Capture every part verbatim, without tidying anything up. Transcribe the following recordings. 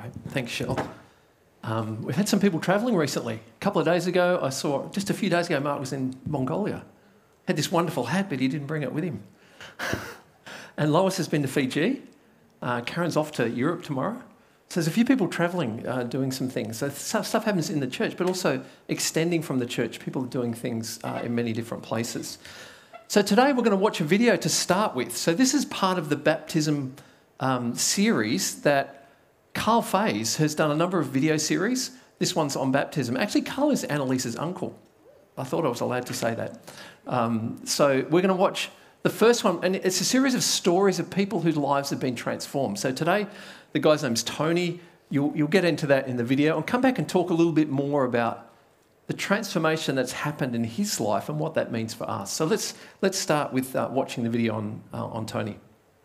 Great, thanks, Shell. Um, we've had some people travelling recently. A couple of days ago, I saw, just a few days ago, Mark was in Mongolia. Had this wonderful hat, but he didn't bring it with him. And Lois has been to Fiji. Uh, Karen's off to Europe tomorrow. So there's a few people travelling, uh, doing some things. So stuff, stuff happens in the church, but also extending from the church. People are doing things uh, in many different places. So today we're going to watch a video to start with. So this is part of the baptism um, series that Carl Faze has done a number of video series. This one's on baptism. Actually, Carl is Annalise's uncle. I thought I was allowed to say that. Um, so we're going to watch the first one, and it's a series of stories of people whose lives have been transformed. So today, the guy's name's Tony. You'll, you'll get into that in the video. I'll come back and talk a little bit more about the transformation that's happened in his life and what that means for us. So let's let's start with uh, watching the video on uh, on Tony.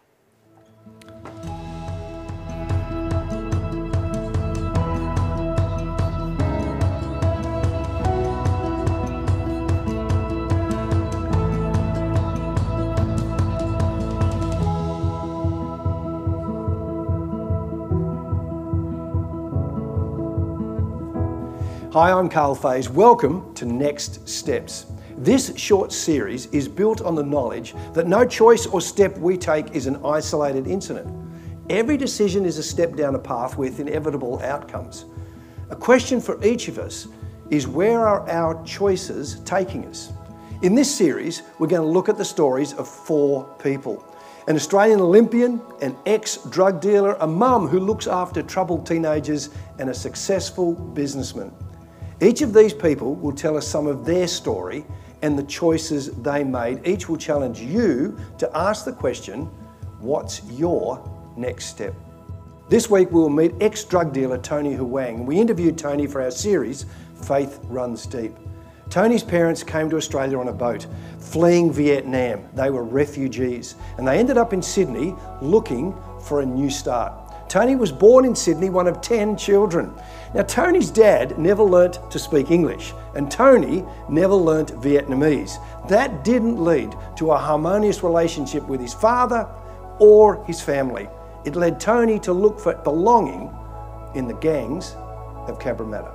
Hi, I'm Carl Faze. Welcome to Next Steps. This short series is built on the knowledge that no choice or step we take is an isolated incident. Every decision is a step down a path with inevitable outcomes. A question for each of us is, where are our choices taking us? In this series, we're going to look at the stories of four people. An Australian Olympian, an ex-drug dealer, a mum who looks after troubled teenagers, and a successful businessman. Each of these people will tell us some of their story and the choices they made. Each will challenge you to ask the question, what's your next step? This week we will meet ex-drug dealer Tony Huang. We interviewed Tony for our series, Faith Runs Deep. Tony's parents came to Australia on a boat, fleeing Vietnam. They were refugees, and they ended up in Sydney looking for a new start. Tony was born in Sydney, one of ten children. Now, Tony's dad never learnt to speak English, and Tony never learnt Vietnamese. That didn't lead to a harmonious relationship with his father or his family. It led Tony to look for belonging in the gangs of Cabramatta.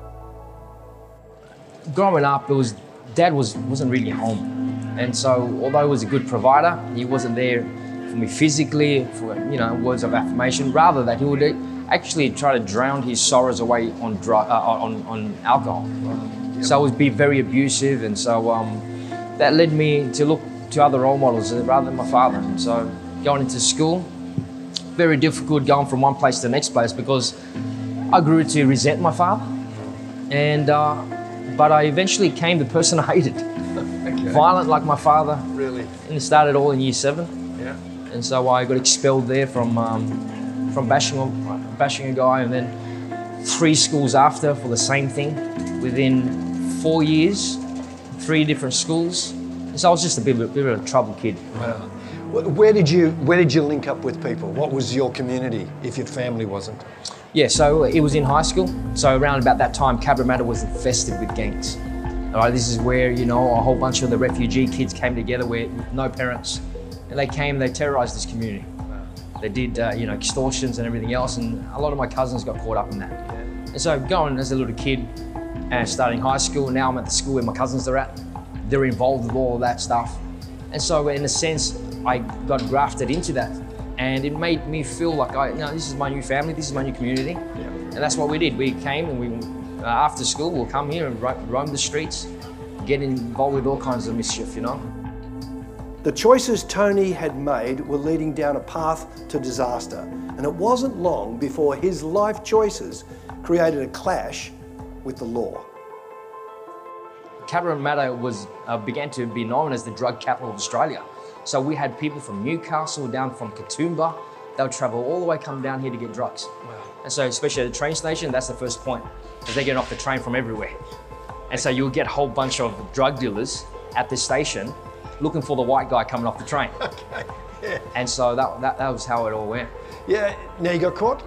Growing up, it was Dad was, wasn't really home. And so, although he was a good provider, he wasn't there for me physically, for, you know, words of affirmation. Rather, that he would actually try to drown his sorrows away on drug, uh, on, on alcohol. Yep. So it would be very abusive, and so um, that led me to look to other role models rather than my father. And so going into school, very difficult going from one place to the next place, because I grew to resent my father, and uh, but I eventually became the person I hated. Okay. Violent like my father. Really? And it started all in year seven. Yeah. And so I got expelled there from um, from bashing bashing a guy, and then three schools after for the same thing. Within four years, three different schools. And so I was just a bit, a bit of a trouble kid. Wow. Where did you Where did you link up with people? What was your community if your family wasn't? Yeah, so it was in high school. So around about that time, Cabramatta was infested with gangs. All right, this is where, you know, a whole bunch of the refugee kids came together with no parents, and they came, they terrorized this community. Wow. They did, uh, you know, extortions and everything else, and a lot of my cousins got caught up in that. Yeah. And so going as a little kid and starting high school, now I'm at the school where my cousins are at. They're involved with all of that stuff. And so in a sense, I got grafted into that. And it made me feel like, I, you know, this is my new family, this is my new community. Yeah. And that's what we did. We came and we, uh, after school, we'll come here and ro roam the streets, get involved with all kinds of mischief, you know. The choices Tony had made were leading down a path to disaster. And it wasn't long before his life choices created a clash with the law. Cabramatta was, uh, began to be known as the drug capital of Australia. So we had people from Newcastle down from Katoomba. They would travel all the way, come down here to get drugs. Wow. And so especially at the train station, that's the first point, because they're getting off the train from everywhere. And so you'll get a whole bunch of drug dealers at this station looking for the white guy coming off the train. Okay. Yeah. And so that, that, that was how it all went. Yeah, now you got caught?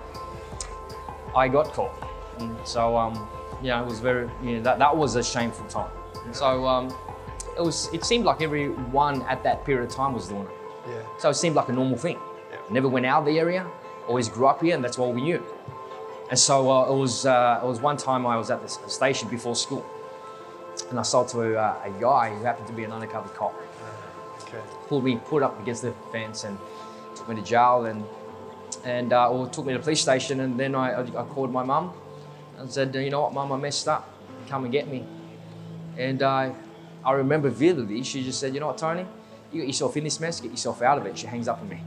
I got caught. And so, um, yeah, it was very, you know, that, that was a shameful time. And so, um, It was. It seemed like everyone at that period of time was doing it. Yeah. So it seemed like a normal thing. Yeah. Never went out of the area, always grew up here, and that's all we knew. And so uh, it was uh, it was one time I was at the station before school, and I saw to uh, a guy who happened to be an undercover cop. Okay. Pulled me, put up against the fence, and took me to jail, and and uh, or took me to the police station. And then I, I called my mum and said, you know what, Mum, I messed up. Come and get me. And uh, I remember vividly, she just said, you know what, Tony, you get yourself in this mess, get yourself out of it. She hangs up on me.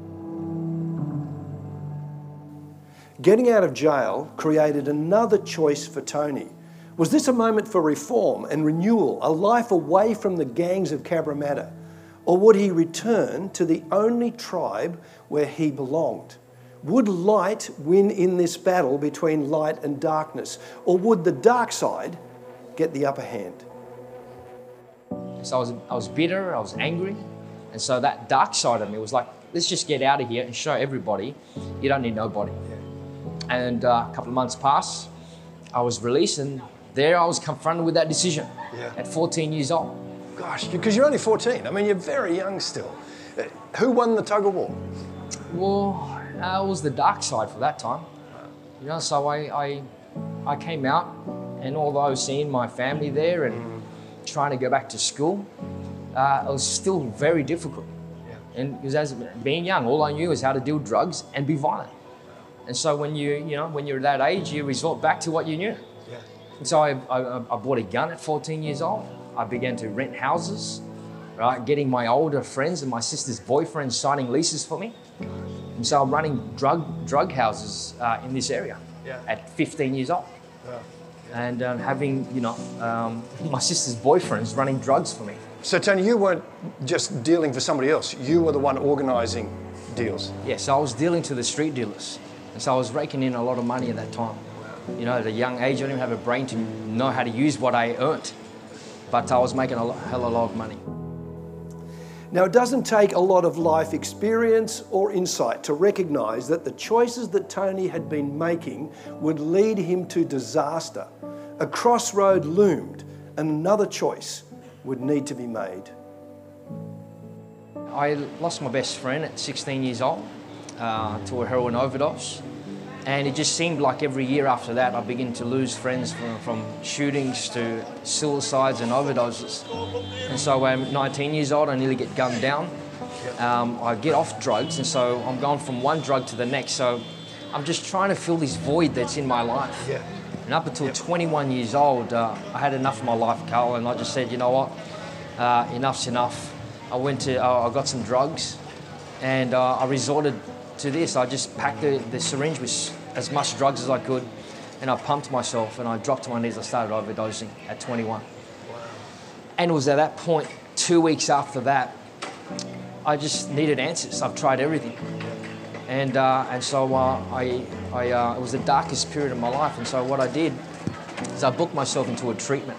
Getting out of jail created another choice for Tony. Was this a moment for reform and renewal, a life away from the gangs of Cabramatta? Or would he return to the only tribe where he belonged? Would light win in this battle between light and darkness? Or would the dark side get the upper hand? So I was, I was bitter, I was angry. And so that dark side of me was like, let's just get out of here and show everybody you don't need nobody. Yeah. And uh, a couple of months passed, I was released, and there I was confronted with that decision yeah. at fourteen years old. Gosh, because you're only fourteen. I mean, you're very young still. Uh, who won the tug of war? Well, uh, it was the dark side for that time. You know, so I, I, I came out, and although seeing my family there and mm. trying to go back to school, uh, it was still very difficult. Yeah. And because as being young, all I knew was how to deal with drugs and be violent. And so when you, you know, when you're that age, you resort back to what you knew. Yeah. And so I, I, I bought a gun at fourteen years old. I began to rent houses, right? Getting my older friends and my sister's boyfriends signing leases for me. And so I'm running drug drug houses uh, in this area yeah. at fifteen years old. Yeah. Yeah. And um, having, you know, um, my sister's boyfriends running drugs for me. So Tony, you weren't just dealing for somebody else. You were the one organising deals. Yes, yeah, so I was dealing to the street dealers. And so I was raking in a lot of money at that time. You know, at a young age, I didn't even have a brain to know how to use what I earned. But I was making a hell of a lot of money. Now, it doesn't take a lot of life experience or insight to recognise that the choices that Tony had been making would lead him to disaster. A crossroad loomed, and another choice would need to be made. I lost my best friend at sixteen years old uh, to a heroin overdose. And it just seemed like every year after that, I began to lose friends from, from shootings to suicides and overdoses. And so when I'm nineteen years old, I nearly get gunned down. Um, I get off drugs, and so I'm going from one drug to the next. So I'm just trying to fill this void that's in my life. Yeah. And up until twenty-one years old, uh, I had enough of my life, Carl, and I just said, you know what, uh, enough's enough. I went to, uh, I got some drugs, and uh, I resorted to this. I just packed the, the syringe with as much drugs as I could, and I pumped myself, and I dropped to my knees. I started overdosing at twenty-one. Wow. And it was at that point, two weeks after that, I just needed answers. I've tried everything. And, uh, and so uh, I, I, uh, it was the darkest period of my life, and so what I did is I booked myself into a treatment.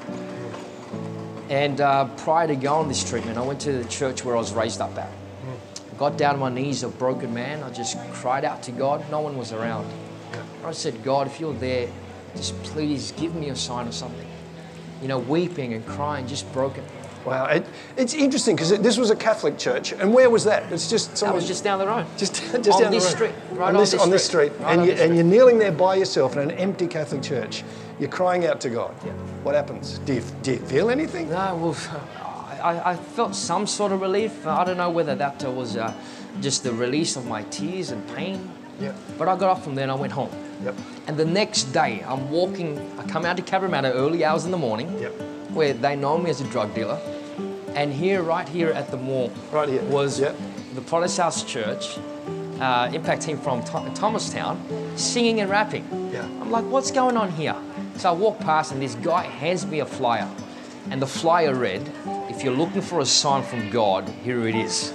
And uh, prior to going on this treatment, I went to the church where I was raised up at. Got down on my knees, a broken man. I just cried out to God. No one was around. I said, God, if you're there, just please give me a sign or something. You know, weeping and crying, just broken. Wow, it, it's interesting because it, this was a Catholic church, and where was that? It's just that was just down the road. Just, just on down this the road. street, right on, on this, this on this street, street, right and, on you, this and street. you're kneeling there by yourself in an empty Catholic church. You're crying out to God. Yeah. What happens? Do you, do you feel anything? No, well, I, I felt some sort of relief. I don't know whether that was uh, just the release of my tears and pain. Yeah. But I got up from there and I went home. Yep. And the next day, I'm walking, I come out to Cabramatta early hours in the morning, yep. where they know me as a drug dealer. And here, right here at the mall, right here. was yep. the Protest House Church, uh, impact team from Th- Thomastown, singing and rapping. Yeah. I'm like, what's going on here? So I walk past and this guy hands me a flyer. And the flyer read, if you're looking for a sign from God, here it is.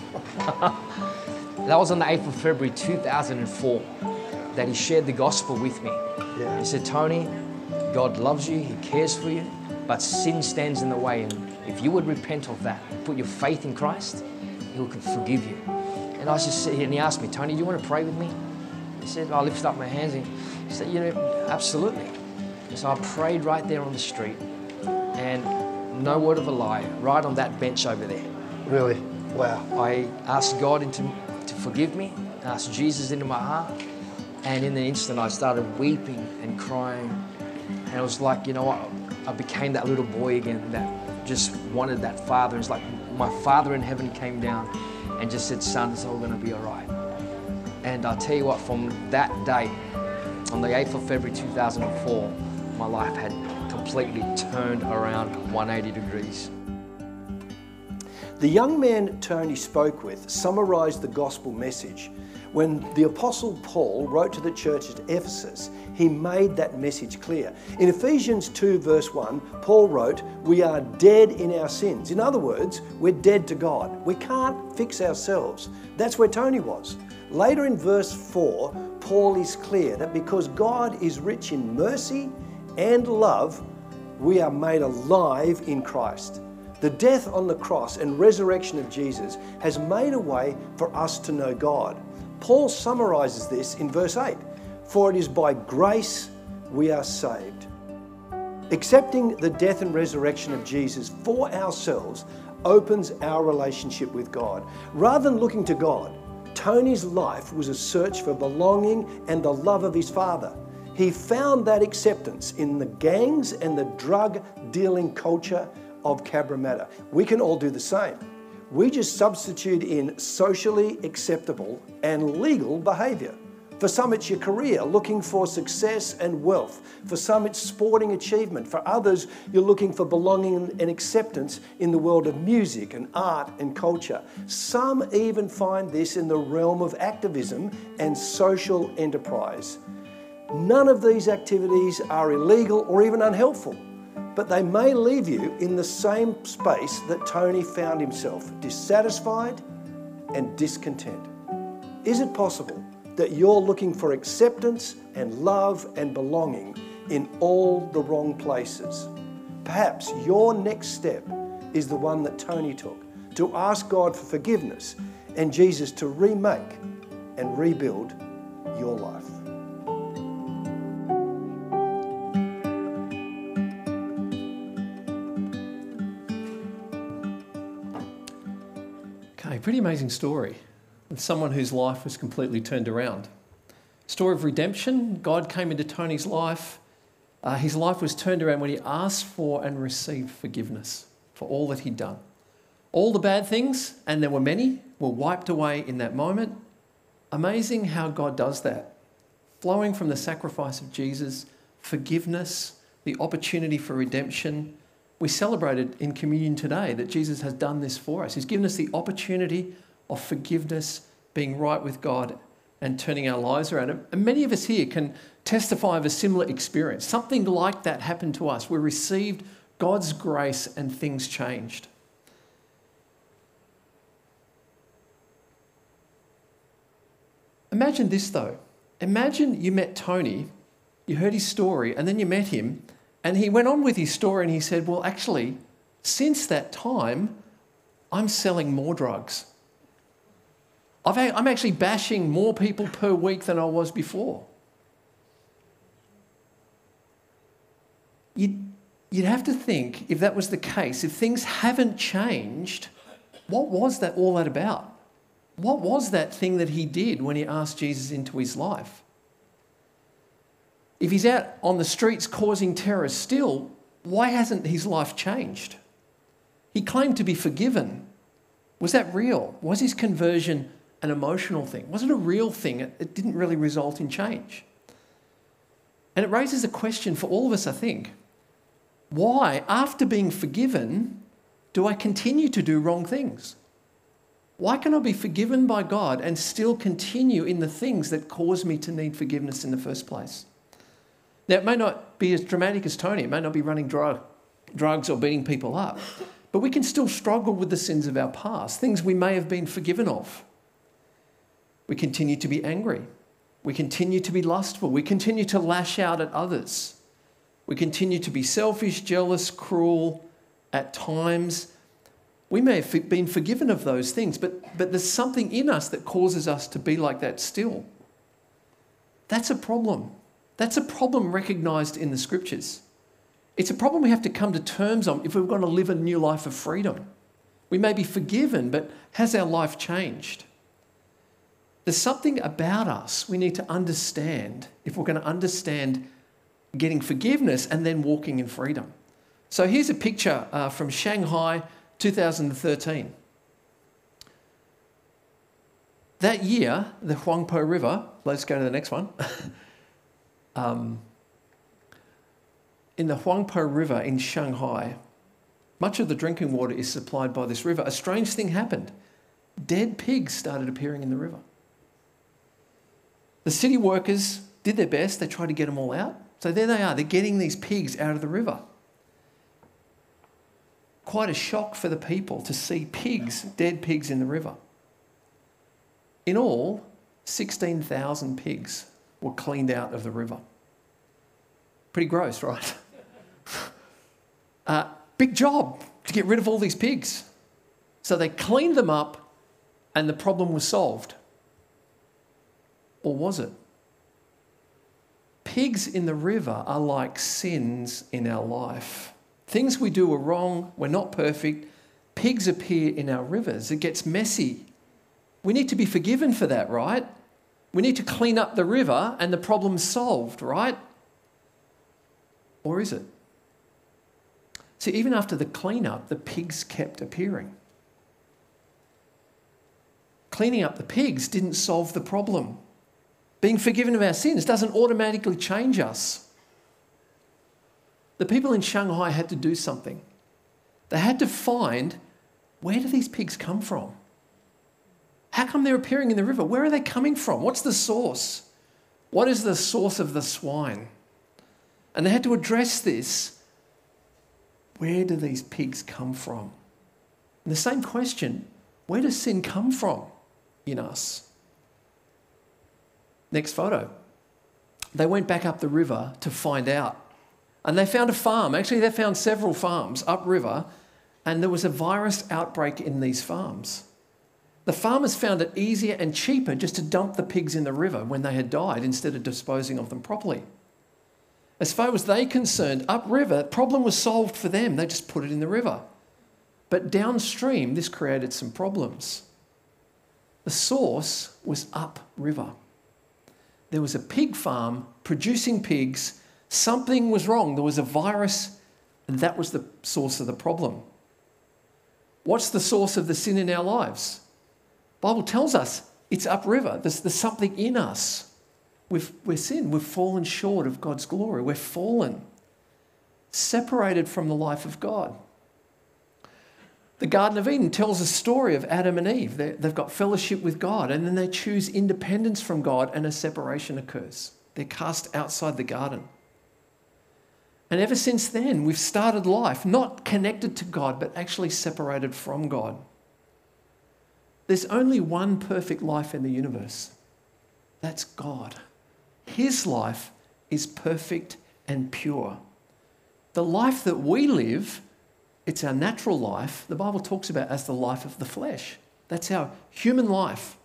That was on the eighth of February two thousand four that he shared the gospel with me. Yeah. He said, Tony, God loves you, he cares for you, but sin stands in the way. And if you would repent of that, put your faith in Christ, he will forgive you. And I was just sitting here and he asked me, Tony, do you want to pray with me? He said, I lifted up my hands and he said, you know, absolutely. And so I prayed right there on the street, and no word of a lie, right on that bench over there. Really? Wow. I asked God into, to forgive me, asked Jesus into my heart, And in the instant, I started weeping and crying. And it was like, you know what, I became that little boy again that just wanted that father. It's like my Father in heaven came down and just said, son, it's all going to be all right. And I'll tell you what, from that day, on the eighth of February two thousand four, my life had completely turned around one hundred eighty degrees. The young man Tony spoke with summarised the gospel message. When the Apostle Paul wrote to the church at Ephesus, he made that message clear. In Ephesians two verse one, Paul wrote, we are dead in our sins. In other words, we're dead to God. We can't fix ourselves. That's where Tony was. Later in verse four, Paul is clear that because God is rich in mercy and love, we are made alive in Christ. The death on the cross and resurrection of Jesus has made a way for us to know God. Paul summarises this in verse eight, for it is by grace we are saved. Accepting the death and resurrection of Jesus for ourselves opens our relationship with God. Rather than looking to God, Tony's life was a search for belonging and the love of his father. He found that acceptance in the gangs and the drug-dealing culture of Cabramatta. We can all do the same. We just substitute in socially acceptable and legal behaviour. For some, it's your career, looking for success and wealth. For some, it's sporting achievement. For others, you're looking for belonging and acceptance in the world of music and art and culture. Some even find this in the realm of activism and social enterprise. None of these activities are illegal or even unhelpful, but they may leave you in the same space that Tony found himself, dissatisfied and discontent. Is it possible that you're looking for acceptance and love and belonging in all the wrong places? Perhaps your next step is the one that Tony took, to ask God for forgiveness and Jesus to remake and rebuild your life. Okay, pretty amazing story. With someone whose life was completely turned around. Story of redemption. God came into Tony's life. Uh, his life was turned around when he asked for and received forgiveness for all that he'd done. All the bad things, and there were many, were wiped away in that moment. Amazing how God does that. Flowing from the sacrifice of Jesus, forgiveness, the opportunity for redemption. We celebrated in communion today that Jesus has done this for us. He's given us the opportunity of forgiveness, being right with God and turning our lives around. And many of us here can testify of a similar experience. Something like that happened to us. We received God's grace and things changed. Imagine this though. Imagine you met Tony, you heard his story, and then you met him, and he went on with his story and he said, well, actually, since that time, I'm selling more drugs. I've, I'm actually bashing more people per week than I was before. You'd, you'd have to think, if that was the case, if things haven't changed, what was that all that about? What was that thing that he did when he asked Jesus into his life? If he's out on the streets causing terror still, why hasn't his life changed? He claimed to be forgiven. Was that real? Was his conversion an emotional thing? Was it a real thing? It, it didn't really result in change. And it raises a question for all of us, I think. Why, after being forgiven, do I continue to do wrong things? Why can I be forgiven by God and still continue in the things that cause me to need forgiveness in the first place? Now, it may not be as dramatic as Tony. It may not be running drug, drugs or beating people up. But we can still struggle with the sins of our past, things we may have been forgiven of. We continue to be angry. We continue to be lustful. We continue to lash out at others. We continue to be selfish, jealous, cruel at times. We may have been forgiven of those things, but, but there's something in us that causes us to be like that still. That's a problem. That's a problem recognised in the scriptures. It's a problem we have to come to terms on if we're going to live a new life of freedom. We may be forgiven, but has our life changed? There's something about us we need to understand if we're going to understand getting forgiveness and then walking in freedom. So here's a picture uh, from Shanghai, two thousand thirteen. That year, the Huangpu River, let's go to the next one. um, in the Huangpu River in Shanghai, much of the drinking water is supplied by this river. A strange thing happened. Dead pigs started appearing in the river. The city workers did their best. They tried to get them all out. So there they are. They're getting these pigs out of the river. Quite a shock for the people to see pigs, dead pigs in the river. In all, sixteen thousand pigs were cleaned out of the river. Pretty gross, right? uh, big job to get rid of all these pigs. So they cleaned them up and the problem was solved. Or was it? Pigs in the river are like sins in our life. Things we do are wrong, we're not perfect. Pigs appear in our rivers. It gets messy. We need to be forgiven for that, right? We need to clean up the river and the problem's solved, right? Or is it? See, even after the cleanup, the pigs kept appearing. Cleaning up the pigs didn't solve the problem. Being forgiven of our sins doesn't automatically change us. The people in Shanghai had to do something. They had to find, where do these pigs come from? How come they're appearing in the river? Where are they coming from? What's the source? What is the source of the swine? And they had to address this. Where do these pigs come from? And the same question, where does sin come from in us? Next photo. They went back up the river to find out. And they found a farm. Actually, they found several farms upriver, and there was a virus outbreak in these farms. The farmers found it easier and cheaper just to dump the pigs in the river when they had died instead of disposing of them properly. As far as they concerned, upriver, the problem was solved for them. They just put it in the river. But downstream, this created some problems. The source was upriver. There was a pig farm producing pigs. Something was wrong. There was a virus, and that was the source of the problem. What's the source of the sin in our lives? The Bible tells us it's upriver. There's, there's something in us. We've, we're sin. We've fallen short of God's glory. We're fallen, separated from the life of God. The Garden of Eden tells a story of Adam and Eve. They're, they've got fellowship with God, and then they choose independence from God, and a separation occurs. They're cast outside the garden. And ever since then, we've started life not connected to God, but actually separated from God. There's only one perfect life in the universe. That's God. His life is perfect and pure. The life that we live, it's our natural life, the Bible talks about as the life of the flesh. That's our human life.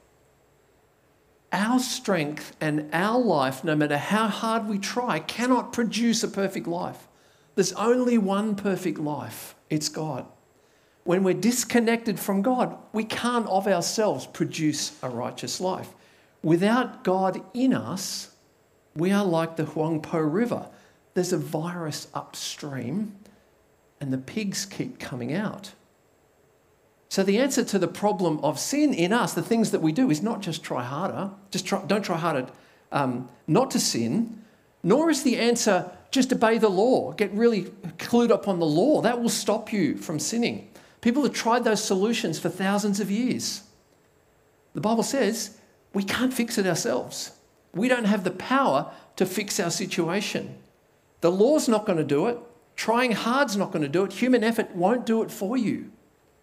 Our strength and our life, no matter how hard we try, cannot produce a perfect life. There's only one perfect life. It's God. When we're disconnected from God, we can't of ourselves produce a righteous life. Without God in us, we are like the Huangpu River. There's a virus upstream and the pigs keep coming out. So the answer to the problem of sin in us, the things that we do, is not just try harder, just try, don't try harder um, not to sin, nor is the answer just obey the law, get really clued up on the law. That will stop you from sinning. People have tried those solutions for thousands of years. The Bible says we can't fix it ourselves. We don't have the power to fix our situation. The law's not going to do it. Trying hard's not going to do it. Human effort won't do it for you.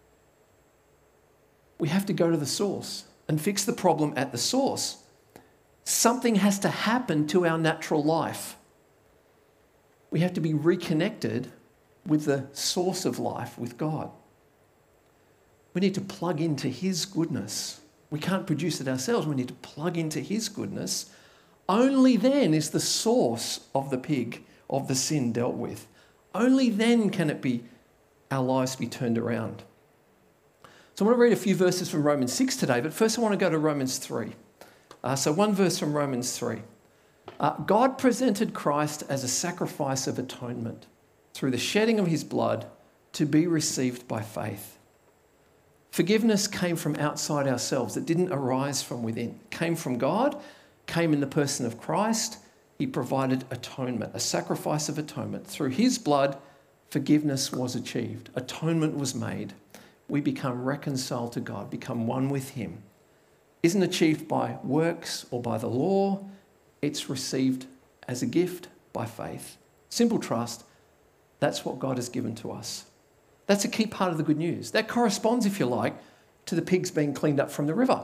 We have to go to the source and fix the problem at the source. Something has to happen to our natural life. We have to be reconnected with the source of life, with God. We need to plug into His goodness. We can't produce it ourselves. We need to plug into His goodness. Only then is the source of the pig, of the sin, dealt with. Only then can it be, our lives be turned around. So I want to read a few verses from Romans six today, but first I want to go to Romans three. Uh, so one verse from Romans three. Uh, God presented Christ as a sacrifice of atonement through the shedding of his blood to be received by faith. Forgiveness came from outside ourselves. It didn't arise from within. It came from God, came in the person of Christ. He provided atonement, a sacrifice of atonement. Through his blood, forgiveness was achieved. Atonement was made. We become reconciled to God, become one with him. Isn't achieved by works or by the law. It's received as a gift by faith. Simple trust. That's what God has given to us. That's a key part of the good news. That corresponds, if you like, to the pigs being cleaned up from the river.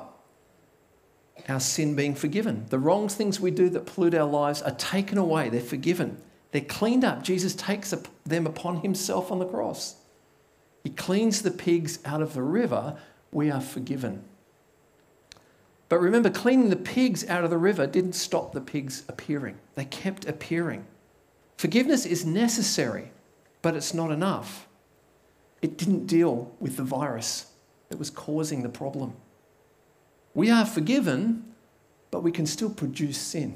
Our sin being forgiven. The wrong things we do that pollute our lives are taken away. They're forgiven. They're cleaned up. Jesus takes them upon himself on the cross. He cleans the pigs out of the river. We are forgiven. But remember, cleaning the pigs out of the river didn't stop the pigs appearing. They kept appearing. Forgiveness is necessary, but it's not enough. It didn't deal with the virus that was causing the problem. We are forgiven, but we can still produce sin.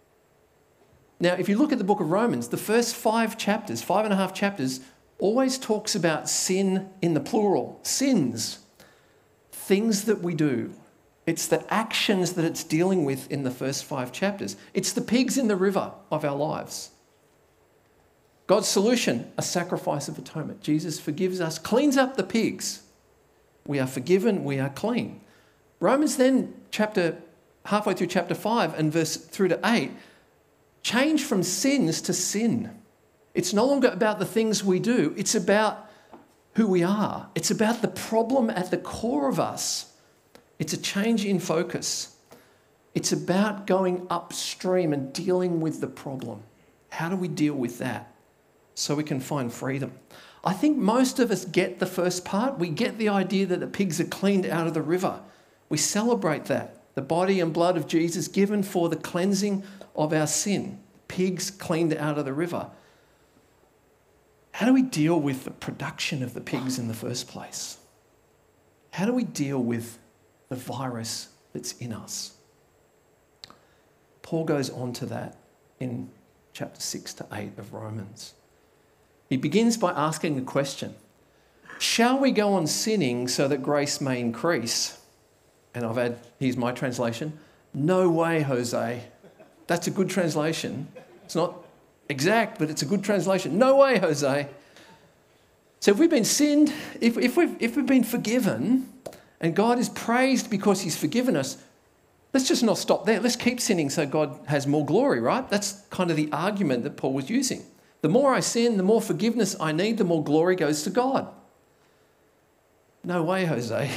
Now, if you look at the book of Romans, the first five chapters, five and a half chapters, always talks about sin in the plural. Sins, things that we do. It's the actions that it's dealing with in the first five chapters. It's the pigs in the river of our lives. God's solution, a sacrifice of atonement. Jesus forgives us, cleans up the pigs. We are forgiven, we are clean. Romans then, chapter halfway through chapter five and verse through to eight, change from sins to sin. It's no longer about the things we do. It's about who we are. It's about the problem at the core of us. It's a change in focus. It's about going upstream and dealing with the problem. How do we deal with that so we can find freedom? I think most of us get the first part. We get the idea that the pigs are cleaned out of the river. We celebrate that. The body and blood of Jesus given for the cleansing of our sin. Pigs cleaned out of the river. How do we deal with the production of the pigs in the first place? How do we deal with the virus that's in us? Paul goes on to that in chapter six to eight of Romans. He begins by asking a question. Shall we go on sinning so that grace may increase? And I've had, here's my translation, no way, Jose. That's a good translation. It's not exact, but it's a good translation. No way, Jose. So if we've been sinned, if, if, we've, if we've been forgiven, and God is praised because he's forgiven us, let's just not stop there. Let's keep sinning so God has more glory, right? That's kind of the argument that Paul was using. The more I sin, the more forgiveness I need, the more glory goes to God. No way, Jose.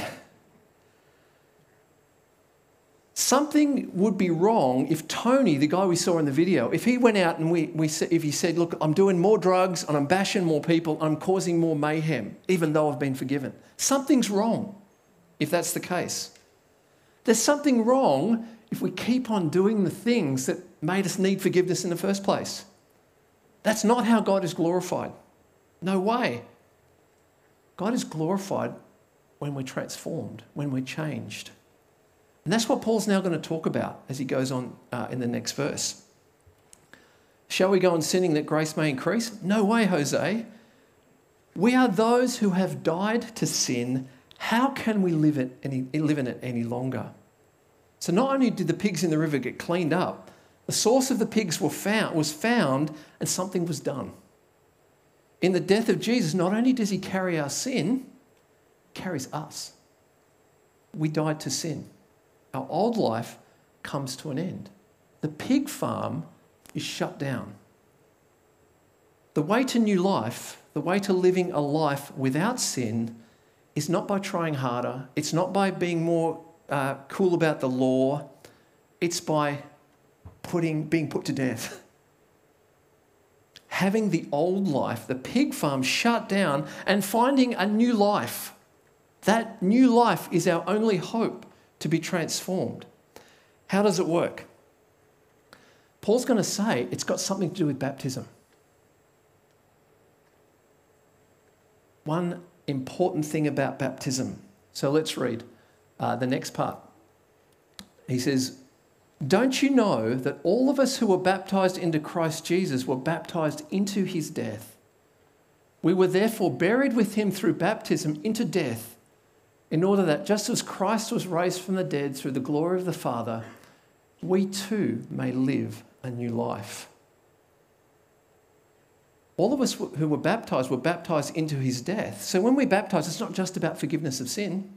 Something would be wrong if Tony, the guy we saw in the video, if he went out and we, we said, if he said, look, I'm doing more drugs and I'm bashing more people, I'm causing more mayhem, even though I've been forgiven. Something's wrong if that's the case. There's something wrong if we keep on doing the things that made us need forgiveness in the first place. That's not how God is glorified. No way. God is glorified when we're transformed, when we're changed. And that's what Paul's now going to talk about as he goes on uh, in the next verse. Shall we go on sinning that grace may increase? No way, Jose. We are those who have died to sin. How can we live, it any, live in it any longer? So not only did the pigs in the river get cleaned up, the source of the pigs were found, was found and something was done. In the death of Jesus, not only does he carry our sin, he carries us. We died to sin. Our old life comes to an end. The pig farm is shut down. The way to new life, the way to living a life without sin, is not by trying harder. It's not by being more uh, cool about the law. It's by putting, being put to death. Having the old life, the pig farm, shut down and finding a new life. That new life is our only hope to be transformed. How does it work? Paul's going to say it's got something to do with baptism. One important thing about baptism. So let's read uh, the next part. He says, Don't you know that all of us who were baptized into Christ Jesus were baptized into his death? We were therefore buried with him through baptism into death, in order that just as Christ was raised from the dead through the glory of the Father, we too may live a new life. All of us who were baptized were baptized into his death. So when we baptize, it's not just about forgiveness of sin.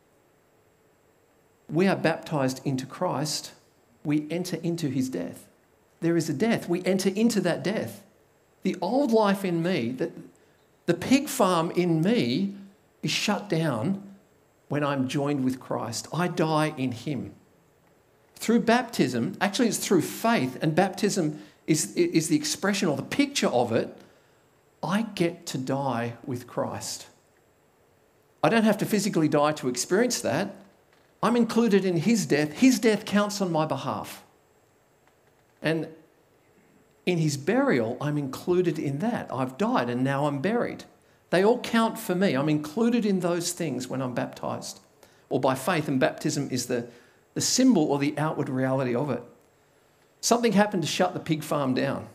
We are baptized into Christ. We enter into his death. There is a death. We enter into that death. The old life in me, the, the pig farm in me is shut down when I'm joined with Christ. I die in him. Through baptism, actually it's through faith, and baptism is, is the expression or the picture of it. I get to die with Christ. I don't have to physically die to experience that. I'm included in his death. His death counts on my behalf. And in his burial, I'm included in that. I've died and now I'm buried. They all count for me. I'm included in those things when I'm baptized, or by faith, and baptism is the, the symbol or the outward reality of it. Something happened to shut the pig farm down.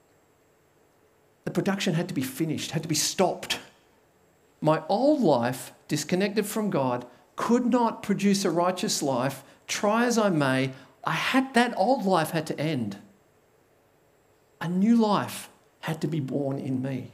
The production had to be finished, had to be stopped. My old life, disconnected from God, could not produce a righteous life. Try as I may, I had that old life had to end. A new life had to be born in me.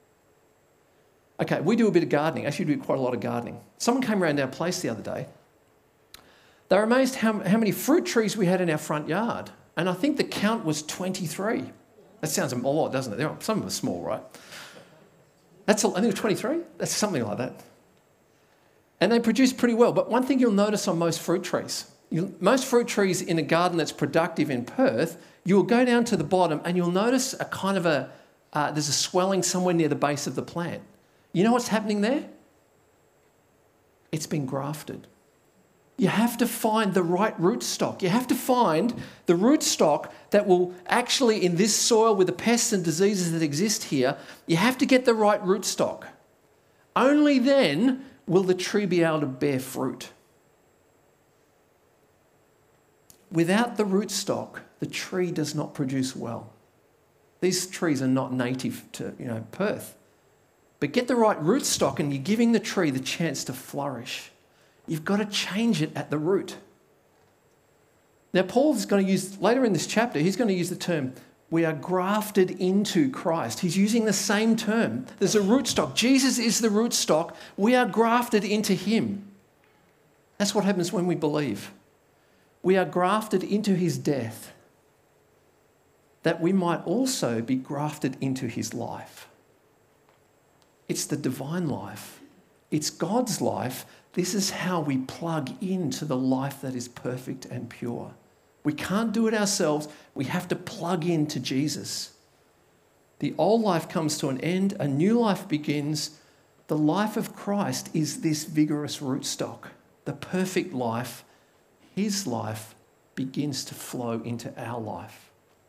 Okay, we do a bit of gardening. Actually, we do quite a lot of gardening. Someone came around our place the other day. They were amazed how, how many fruit trees we had in our front yard. And I think the count was twenty-three. That sounds a lot, doesn't it? Some of them are small, right? That's, a, I think it was twenty-three. That's something like that. And they produce pretty well. But one thing you'll notice on most fruit trees, you, most fruit trees in a garden that's productive in Perth, you'll go down to the bottom and you'll notice a kind of a, uh, there's a swelling somewhere near the base of the plant. You know what's happening there? It's been grafted. You have to find the right rootstock. You have to find the rootstock that will actually, in this soil with the pests and diseases that exist here, you have to get the right rootstock. Only then will the tree be able to bear fruit. Without the rootstock, the tree does not produce well. These trees are not native to, you know, Perth. But get the right rootstock and you're giving the tree the chance to flourish. You've got to change it at the root. Now, Paul's going to use, later in this chapter, he's going to use the term, we are grafted into Christ. He's using the same term. There's a rootstock. Jesus is the rootstock. We are grafted into him. That's what happens when we believe. We are grafted into his death, that we might also be grafted into his life. It's the divine life. It's God's life. This is how we plug into the life that is perfect and pure. We can't do it ourselves. We have to plug into Jesus. The old life comes to an end. A new life begins. The life of Christ is this vigorous rootstock. The perfect life, his life, begins to flow into our life.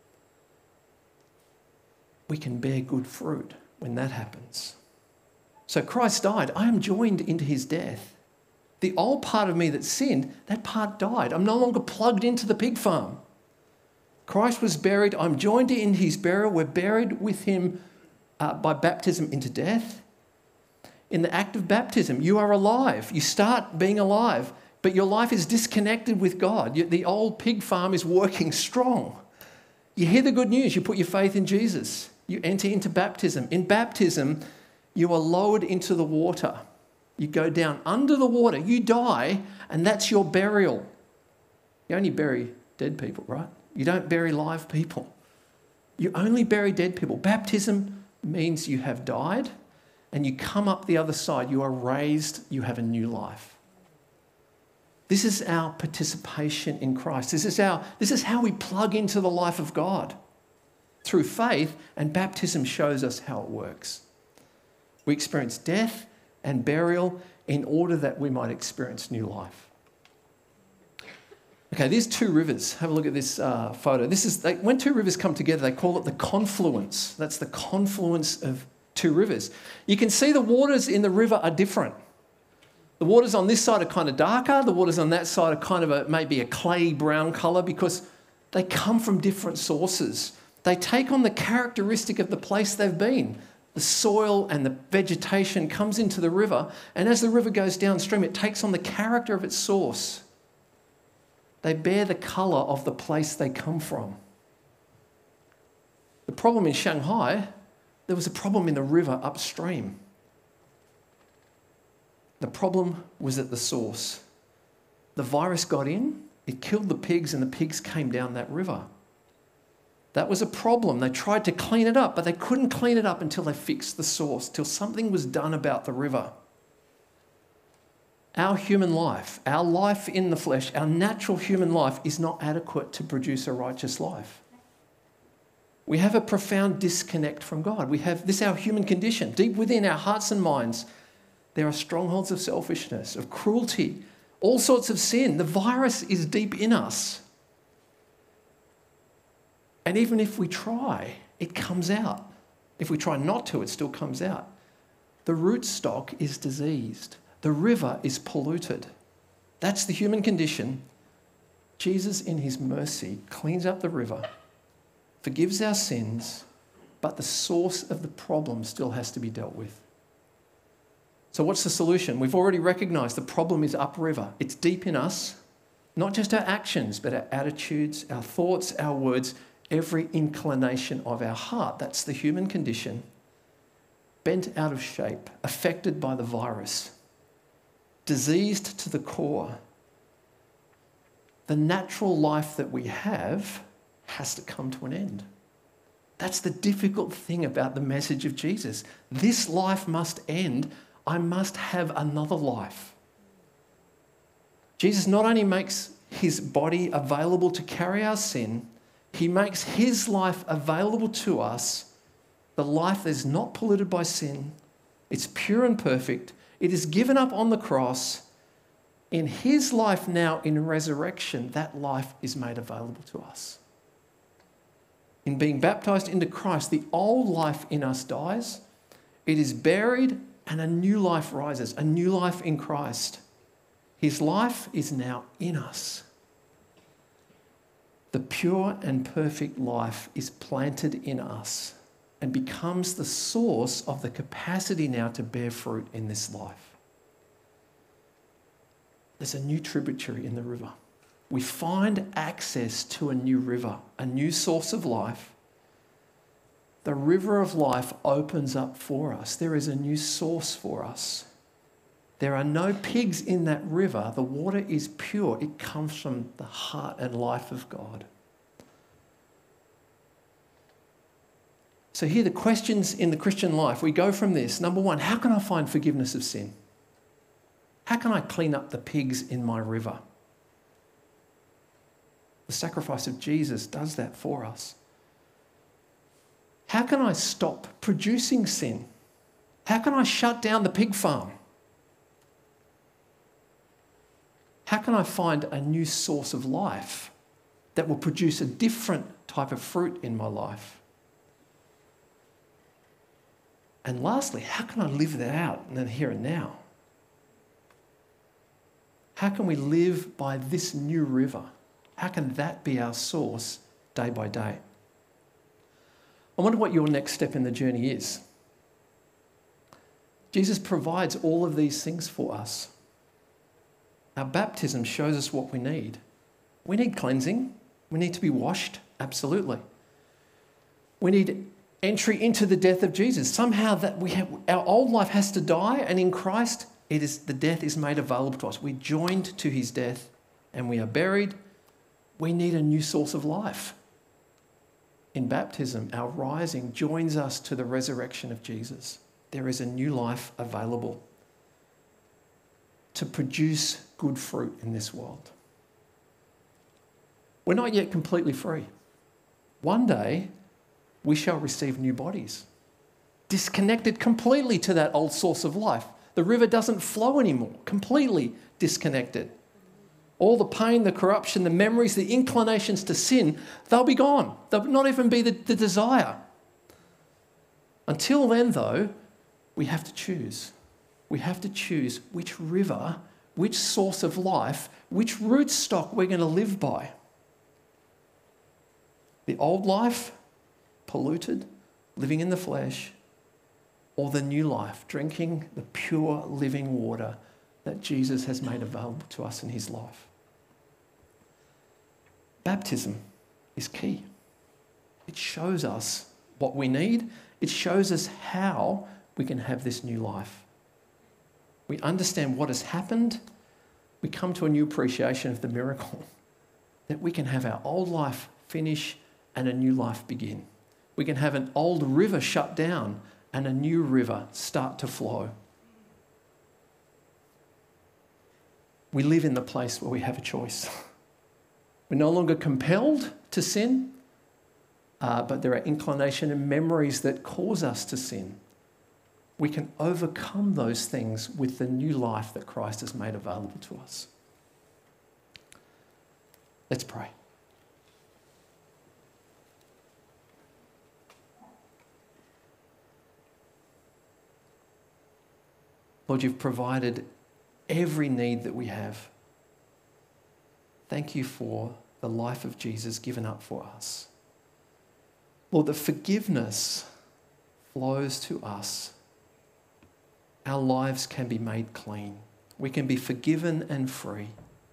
We can bear good fruit when that happens. So Christ died. I am joined into his death. The old part of me that sinned, that part died. I'm no longer plugged into the pig farm. Christ was buried. I'm joined in his burial. We're buried with him uh, by baptism into death. In the act of baptism, you are alive. You start being alive, but your life is disconnected with God. You, the old pig farm is working strong. You hear the good news. You put your faith in Jesus. You enter into baptism. In baptism, you are lowered into the water. You go down under the water. You die, and that's your burial. You only bury dead people, right? You don't bury live people. You only bury dead people. Baptism means you have died, and you come up the other side. You are raised. You have a new life. This is our participation in Christ. This is our, this is how we plug into the life of God through faith, and baptism shows us how it works. We experience death and burial in order that we might experience new life. Okay, these two rivers. Have a look at this uh, photo. This is they, when two rivers come together, they call it the confluence. That's the confluence of two rivers. You can see the waters in the river are different. The waters on this side are kind of darker. The waters on that side are kind of a, maybe a clay brown colour because They come from different sources. They take on the characteristic of the place they've been. The soil and the vegetation comes into the river, and as the river goes downstream, it takes on the character of its source. They bear the colour of the place they come from. The problem in Shanghai, there was a problem in the river upstream. The problem was at the source. The virus got in, it killed the pigs, and the pigs came down that river. That was a problem. They tried to clean it up, but they couldn't clean it up until they fixed the source, till something was done about the river. Our human life, our life in the flesh, our natural human life is not adequate to produce a righteous life. We have a profound disconnect from God. We have this, our human condition. Deep within our hearts and minds, there are strongholds of selfishness, of cruelty, all sorts of sin. The virus is deep in us. And even if we try, it comes out. If we try not to, it still comes out. The root stock is diseased. The river is polluted. That's the human condition. Jesus, in his mercy, cleans up the river, forgives our sins, but the source of the problem still has to be dealt with. So what's the solution? We've already recognised the problem is upriver. It's deep in us, not just our actions, but our attitudes, our thoughts, our words, every inclination of our heart. That's the human condition, bent out of shape, affected by the virus, diseased to the core. The natural life that we have has to come to an end. That's the difficult thing about the message of Jesus. This life must end. I must have another life. Jesus not only makes his body available to carry our sin, he makes his life available to us, the life that is not polluted by sin. It's pure and perfect. It is given up on the cross. In his life now, in resurrection, that life is made available to us. In being baptized into Christ, the old life in us dies. It is buried and a new life rises, a new life in Christ. His life is now in us. The pure and perfect life is planted in us and becomes the source of the capacity now to bear fruit in this life. There's a new tributary in the river. We find access to a new river, a new source of life. The river of life opens up for us. There is a new source for us. There are no pigs in that river. The water is pure. It comes from the heart and life of God. So here are the questions in the Christian life. We go from this. Number one, how can I find forgiveness of sin? How can I clean up the pigs in my river? The sacrifice of Jesus does that for us. How can I stop producing sin? How can I shut down the pig farm? How can I find a new source of life that will produce a different type of fruit in my life? And lastly, how can I live that out in the here and now? How can we live by this new river? How can that be our source day by day? I wonder what your next step in the journey is. Jesus provides all of these things for us. Our baptism shows us what we need. We need cleansing. We need to be washed, absolutely. We need entry into the death of Jesus. Somehow that we have, our old life has to die, and in Christ, it is the death is made available to us. We're joined to his death and we are buried. We need a new source of life. In baptism, our rising joins us to the resurrection of Jesus. There is a new life available to produce good fruit in this world. We're not yet completely free. One day, we shall receive new bodies, disconnected completely to that old source of life. The river doesn't flow anymore, completely disconnected. All the pain, the corruption, the memories, the inclinations to sin, they'll be gone. They'll not even be the, the desire. Until then, though, we have to choose. We have to choose which river, which source of life, which root stock we're going to live by. The old life, polluted, living in the flesh, or the new life, drinking the pure living water that Jesus has made available to us in his life. Baptism is key. It shows us what we need. It shows us how we can have this new life. We understand what has happened. We come to a new appreciation of the miracle that we can have our old life finish and a new life begin. We can have an old river shut down and a new river start to flow. We live in the place where we have a choice. We're no longer compelled to sin, uh, but there are inclination and memories that cause us to sin. We can overcome those things with the new life that Christ has made available to us. Let's pray. Lord, you've provided every need that we have. Thank you for the life of Jesus given up for us. Lord, the forgiveness flows to us. Our lives can be made clean. We can be forgiven and free.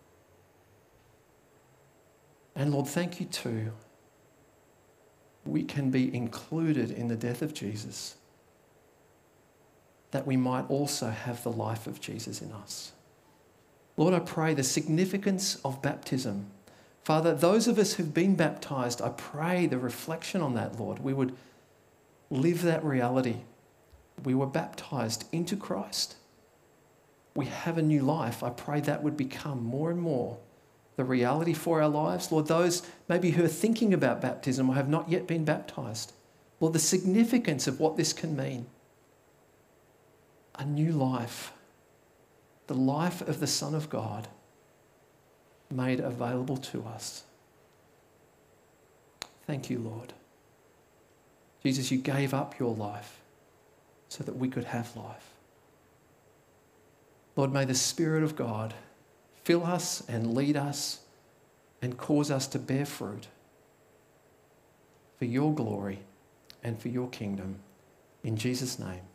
And Lord, thank you too. We can be included in the death of Jesus, that we might also have the life of Jesus in us. Lord, I pray the significance of baptism. Father, those of us who've been baptized, I pray the reflection on that, Lord. We would live that reality. We were baptized into Christ. We have a new life. I pray that would become more and more the reality for our lives. Lord, those maybe who are thinking about baptism or have not yet been baptized, Lord, the significance of what this can mean. A new life, the life of the Son of God made available to us. Thank you, Lord. Jesus, you gave up your life so that we could have life. Lord, may the Spirit of God fill us and lead us and cause us to bear fruit for your glory and for your kingdom. In Jesus' name.